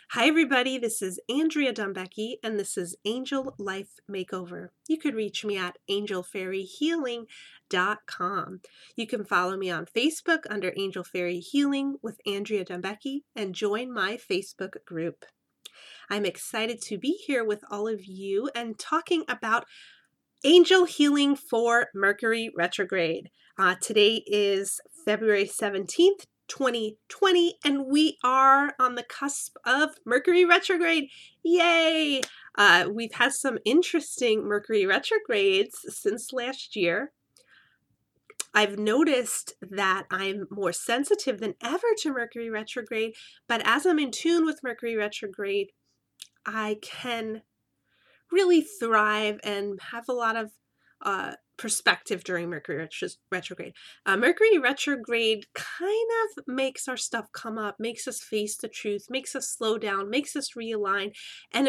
Hi, everybody. This is Andrea Dumbecki, and this is Angel Life Makeover. You could reach me at angelfairyhealing.com. You can follow me on Facebook under Angel Fairy Healing with Andrea Dumbecki and join my Facebook group. I'm excited to be here with all of you and talking about angel healing for Mercury retrograde. Today is February 17th, 2020, and we are on the cusp of Mercury retrograde. Yay! We've had some interesting Mercury retrogrades since last year. I've noticed that I'm more sensitive than ever to Mercury retrograde, but as I'm in tune with Mercury retrograde, I can really thrive and have a lot of perspective during Mercury retrograde. Mercury retrograde kind of makes our stuff come up, makes us face the truth, makes us slow down, makes us realign, and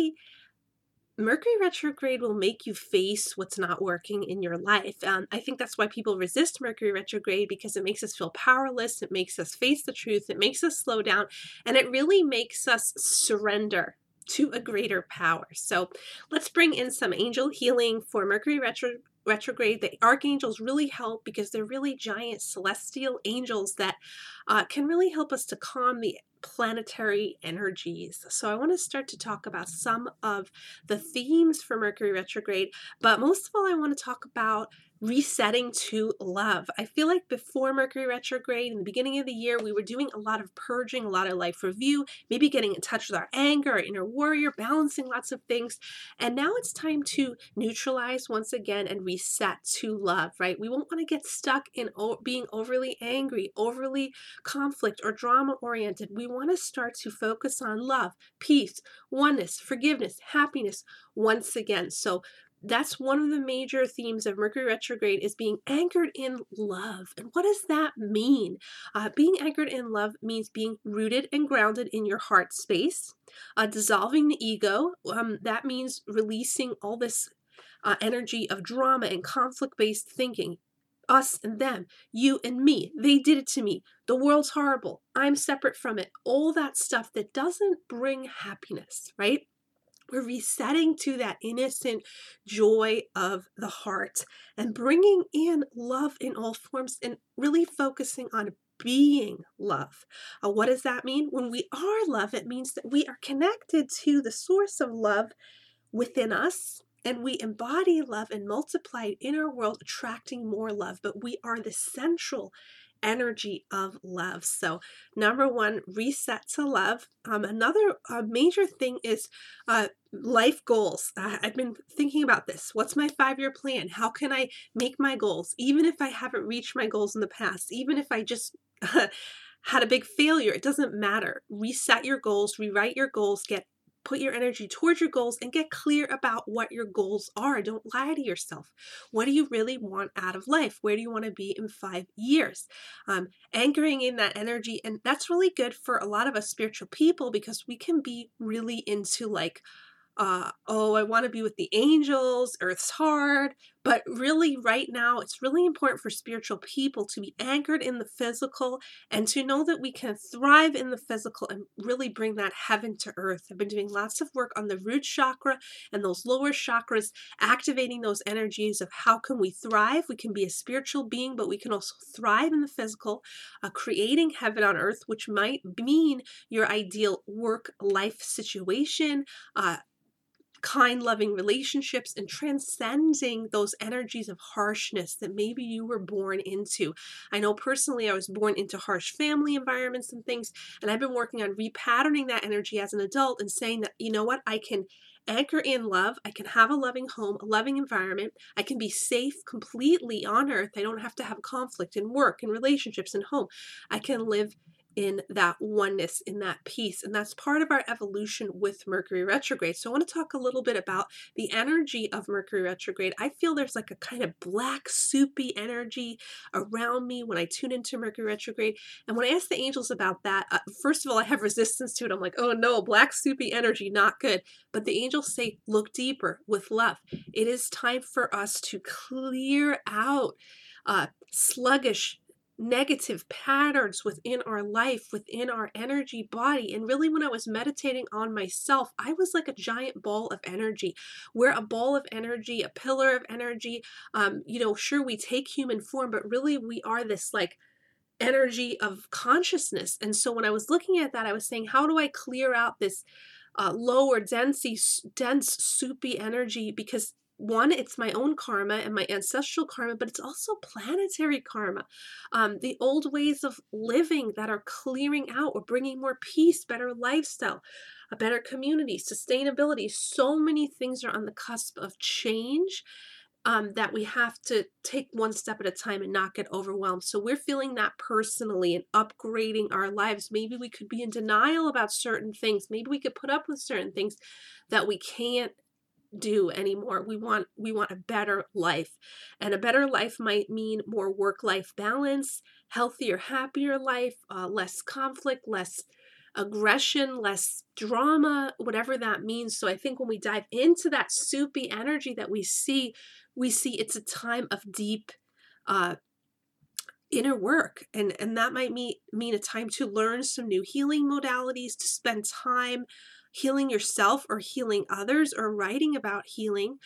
Mercury retrograde will make you face what's not working in your life. I think that's why people resist Mercury retrograde, because it makes us feel powerless, it makes us face the truth, it makes us slow down, and it really makes us surrender to a greater power. So let's bring in some angel healing for Mercury retrograde. The archangels really help because they're really giant celestial angels that can really help us to calm the planetary energies. So I want to start to talk about some of the themes for Mercury retrograde, but most of all, I want to talk about resetting to love. I feel like before Mercury retrograde, in the beginning of the year, we were doing a lot of purging, a lot of life review, maybe getting in touch with our anger, our inner warrior, balancing lots of things. And now it's time to neutralize once again and reset to love, right? We won't want to get stuck in being overly angry, overly conflict or drama oriented. We want to start to focus on love, peace, oneness, forgiveness, happiness once again. So that's one of the major themes of Mercury retrograde, is being anchored in love. And what does that mean? Being anchored in love means being rooted and grounded in your heart space, dissolving the ego. That means releasing all this energy of drama and conflict-based thinking. Us and them, you and me, they did it to me, the world's horrible, I'm separate from it, all that stuff that doesn't bring happiness, right? We're resetting to that innocent joy of the heart and bringing in love in all forms and really focusing on being love. What does that mean? When we are love, it means that we are connected to the source of love within us, and we embody love and multiply it in our world, attracting more love. But we are the central energy of love. So number one, reset to love. Another major thing is life goals. I've been thinking about this. What's my 5-year plan? How can I make my goals? Even if I haven't reached my goals in the past, even if I just had a big failure, it doesn't matter. Reset your goals, rewrite your goals, put your energy towards your goals and get clear about what your goals are. Don't lie to yourself. What do you really want out of life? Where do you want to be in 5 years? Anchoring in that energy. And that's really good for a lot of us spiritual people, because we can be really into like, I want to be with the angels, earth's hard. But really right now, it's really important for spiritual people to be anchored in the physical and to know that we can thrive in the physical and really bring that heaven to earth. I've been doing lots of work on the root chakra and those lower chakras, activating those energies of how can we thrive. We can be a spiritual being, but we can also thrive in the physical, creating heaven on earth, which might mean your ideal work-life situation, kind, loving relationships, and transcending those energies of harshness that maybe you were born into. I know personally I was born into harsh family environments and things, and I've been working on repatterning that energy as an adult and saying that, you know what, I can anchor in love, I can have a loving home, a loving environment, I can be safe completely on earth, I don't have to have conflict in work, in relationships, in home. I can live in that oneness, in that peace. And that's part of our evolution with Mercury retrograde. So I want to talk a little bit about the energy of Mercury retrograde. I feel there's like a kind of black, soupy energy around me when I tune into Mercury retrograde. And when I ask the angels about that, first of all, I have resistance to it. I'm like, oh no, black, soupy energy, not good. But the angels say, look deeper with love. It is time for us to clear out sluggish negative patterns within our life, within our energy body. And really, when I was meditating on myself, I was like a giant ball of energy. We're a ball of energy, a pillar of energy. Sure, we take human form, but really we are this like energy of consciousness. And so when I was looking at that, I was saying, how do I clear out this lower, dense, soupy energy? Because one, it's my own karma and my ancestral karma, but it's also planetary karma. The old ways of living that are clearing out or bringing more peace, better lifestyle, a better community, sustainability. So many things are on the cusp of change, that we have to take one step at a time and not get overwhelmed. So we're feeling that personally and upgrading our lives. Maybe we could be in denial about certain things. Maybe we could put up with certain things that we can't do anymore. We want a better life. And a better life might mean more work-life balance, healthier, happier life, less conflict, less aggression, less drama, whatever that means. So I think when we dive into that soupy energy that we see it's a time of deep uh, inner work, and that might mean a time to learn some new healing modalities, to spend time healing yourself or healing others or writing about healing,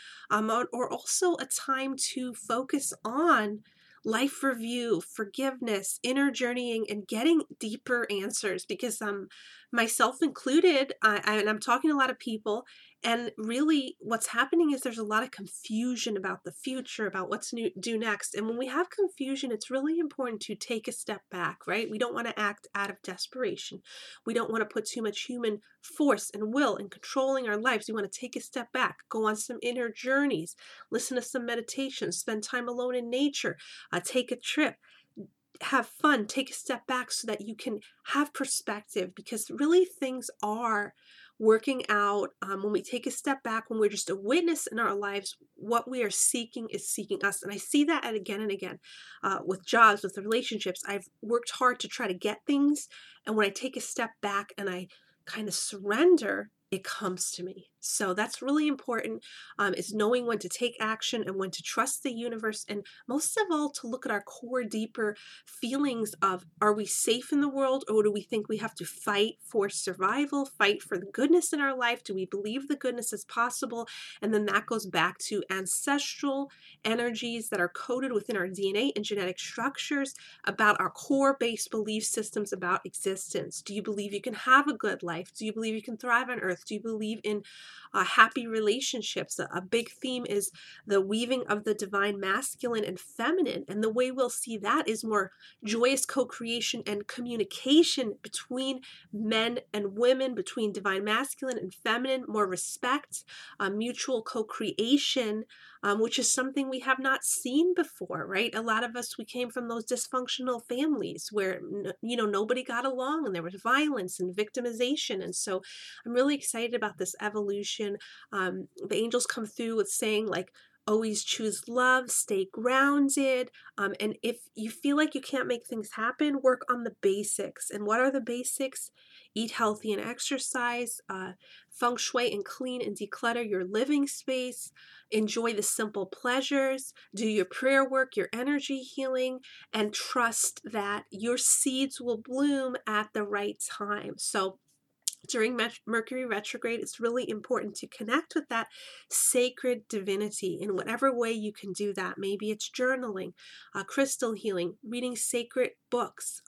or also a time to focus on life review, forgiveness, inner journeying, and getting deeper answers. Because myself included, and I'm talking to a lot of people, and really what's happening is there's a lot of confusion about the future, about what's new, do next. And when we have confusion, it's really important to take a step back, right? We don't want to act out of desperation. We don't want to put too much human force and will in controlling our lives. We want to take a step back, go on some inner journeys, listen to some meditations, spend time alone in nature, take a trip, have fun, take a step back so that you can have perspective, because really things are working out when we take a step back, when we're just a witness in our lives. What we are seeking is seeking us. And I see that again and again, with jobs, with relationships. I've worked hard to try to get things, and when I take a step back and I kind of surrender, it comes to me. So that's really important, is knowing when to take action and when to trust the universe, and most of all, to look at our core, deeper feelings of, are we safe in the world, or do we think we have to fight for survival, fight for the goodness in our life? Do we believe the goodness is possible? And then that goes back to ancestral energies that are coded within our DNA and genetic structures about our core based belief systems about existence. Do you believe you can have a good life? Do you believe you can thrive on earth? Do you believe in happy relationships? A big theme is the weaving of the divine masculine and feminine. And the way we'll see that is more joyous co-creation and communication between men and women, between divine masculine and feminine, more respect, mutual co-creation, which is something we have not seen before, right? A lot of us, we came from those dysfunctional families where, nobody got along, and there was violence and victimization. And so I'm really excited about this evolution. The angels come through with saying, like, always choose love, stay grounded. And if you feel like you can't make things happen, work on the basics. And what are the basics? Eat healthy and exercise, feng shui and clean and declutter your living space, enjoy the simple pleasures, do your prayer work, your energy healing, and trust that your seeds will bloom at the right time. So during Mercury retrograde, it's really important to connect with that sacred divinity in whatever way you can do that. Maybe it's journaling, crystal healing, reading sacred books,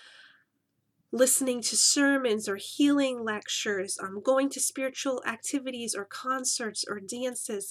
listening to sermons or healing lectures, going to spiritual activities or concerts or dances,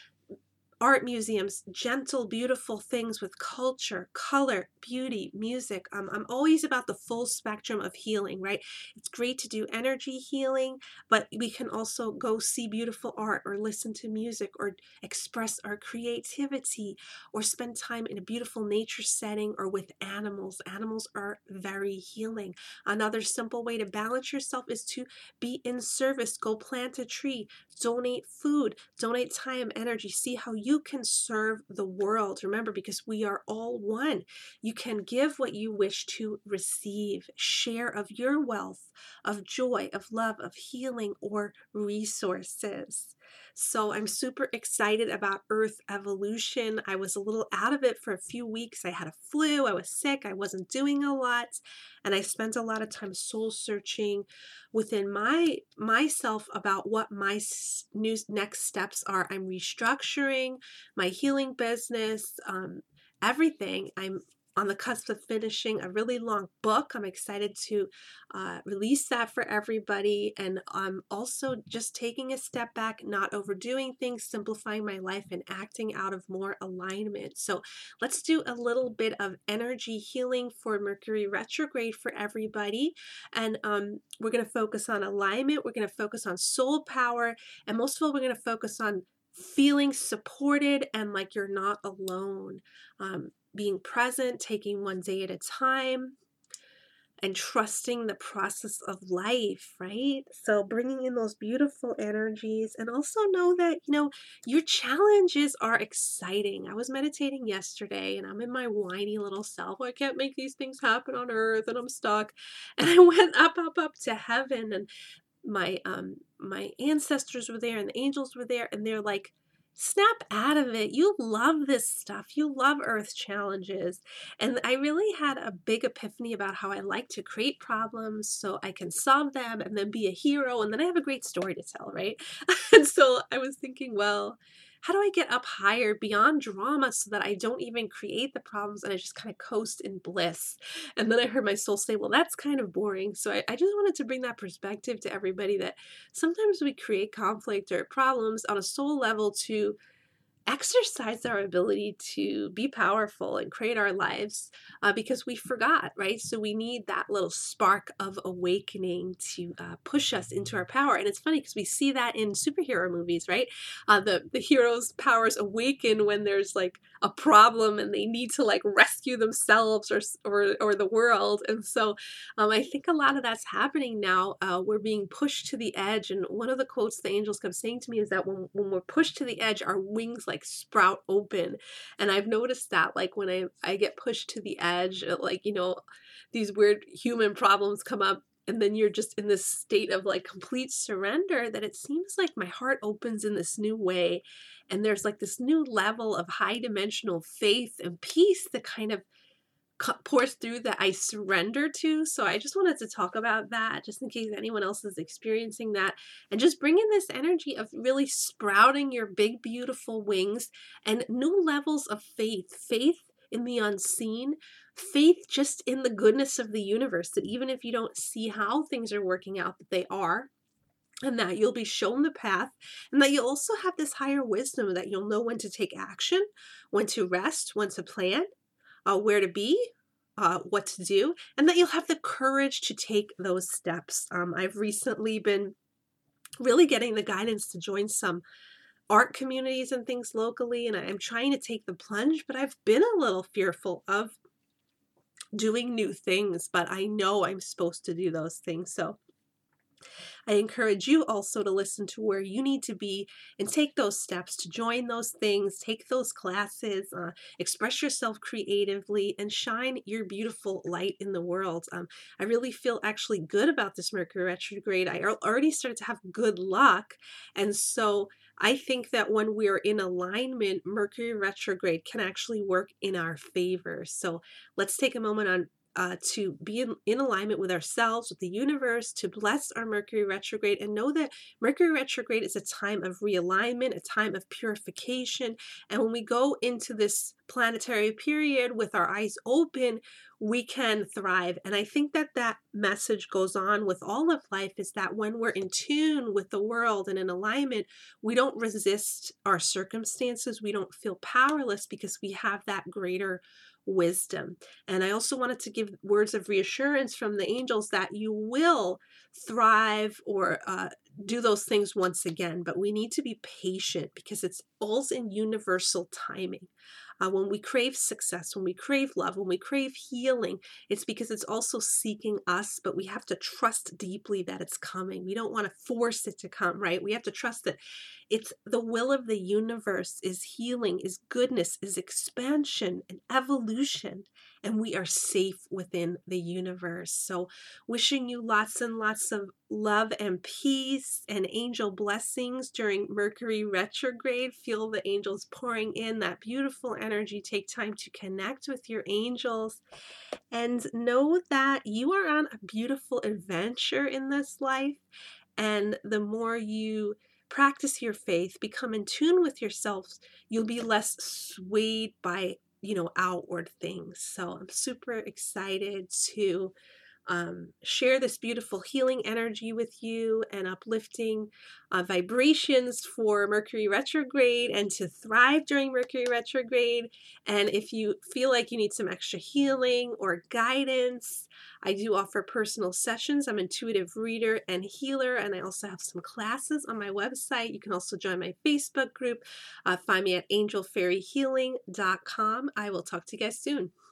art museums, gentle, beautiful things with culture, color, beauty, music. I'm always about the full spectrum of healing, right? It's great to do energy healing, but we can also go see beautiful art or listen to music or express our creativity or spend time in a beautiful nature setting or with animals. Animals are very healing. Another simple way to balance yourself is to be in service. Go plant a tree, donate food, donate time, energy. See how you can serve the world. Remember, because we are all one. You can give what you wish to receive. Share of your wealth, of joy, of love, of healing, or resources. So I'm super excited about Earth evolution. I was a little out of it for a few weeks. I had a flu, I was sick, I wasn't doing a lot, and I spent a lot of time soul searching within myself about what my new next steps are. I'm restructuring my healing business, everything. I'm on the cusp of finishing a really long book. I'm excited to release that for everybody. And I'm also just taking a step back, not overdoing things, simplifying my life, and acting out of more alignment. So let's do a little bit of energy healing for Mercury retrograde for everybody. And we're going to focus on alignment. We're going to focus on soul power. And most of all, we're going to focus on feeling supported and like you're not alone. Being present, taking one day at a time, and trusting the process of life, right? So bringing in those beautiful energies, and also know that, your challenges are exciting. I was meditating yesterday and I'm in my whiny little self. I can't make these things happen on earth and I'm stuck. And I went up to heaven, and my ancestors were there and the angels were there, and they're like, snap out of it. You love this stuff. You love earth challenges. And I really had a big epiphany about how I like to create problems so I can solve them and then be a hero, and then I have a great story to tell, right? And so I was thinking, well, how do I get up higher beyond drama so that I don't even create the problems and I just kind of coast in bliss? And then I heard my soul say, well, that's kind of boring. So I just wanted to bring that perspective to everybody, that sometimes we create conflict or problems on a soul level to exercise our ability to be powerful and create our lives, because we forgot, right? So we need that little spark of awakening to push us into our power. And it's funny because we see that in superhero movies, right? The heroes' powers awaken when there's like a problem and they need to like rescue themselves or the world. And so I think a lot of that's happening now. We're being pushed to the edge. And one of the quotes the angels kept saying to me is that when we're pushed to the edge, our wings like sprout open. And I've noticed that like when I get pushed to the edge, like, these weird human problems come up, and then you're just in this state of like complete surrender, that it seems like my heart opens in this new way. And there's like this new level of high dimensional faith and peace that kind of pours through that I surrender to. So I just wanted to talk about that just in case anyone else is experiencing that, and just bring in this energy of really sprouting your big, beautiful wings and new levels of faith in the unseen, faith just in the goodness of the universe, that even if you don't see how things are working out, that they are, and that you'll be shown the path, and that you'll also have this higher wisdom, that you'll know when to take action, when to rest, when to plan, where to be, what to do, and that you'll have the courage to take those steps. I've recently been really getting the guidance to join some art communities and things locally, and I'm trying to take the plunge, but I've been a little fearful of doing new things, but I know I'm supposed to do those things. So I encourage you also to listen to where you need to be and take those steps to join those things, take those classes, express yourself creatively, and shine your beautiful light in the world. I really feel actually good about this Mercury retrograde. I already started to have good luck. And so I think that when we're in alignment, Mercury retrograde can actually work in our favor. So let's take a moment to be in alignment with ourselves, with the universe, to bless our Mercury retrograde, and know that Mercury retrograde is a time of realignment, a time of purification. And when we go into this planetary period with our eyes open, we can thrive. And I think that that message goes on with all of life, is that when we're in tune with the world and in alignment, we don't resist our circumstances. We don't feel powerless because we have that greater wisdom. And I also wanted to give words of reassurance from the angels that you will thrive or do those things once again, but we need to be patient because it's all in universal timing. When we crave success, when we crave love, when we crave healing, it's because it's also seeking us, but we have to trust deeply that it's coming. We don't want to force it to come, right? We have to trust that it's the will of the universe, is healing, is goodness, is expansion and evolution. and we are safe within the universe. So wishing you lots and lots of love and peace and angel blessings during Mercury retrograde. Feel the angels pouring in that beautiful energy. Take time to connect with your angels and know that you are on a beautiful adventure in this life. And the more you practice your faith, become in tune with yourself, you'll be less swayed by, outward things. So I'm super excited to share this beautiful healing energy with you and uplifting vibrations for Mercury retrograde and to thrive during Mercury retrograde. And if you feel like you need some extra healing or guidance, I do offer personal sessions. I'm an intuitive reader and healer, and I also have some classes on my website. You can also join my Facebook group. Find me at angelfairyhealing.com. I will talk to you guys soon.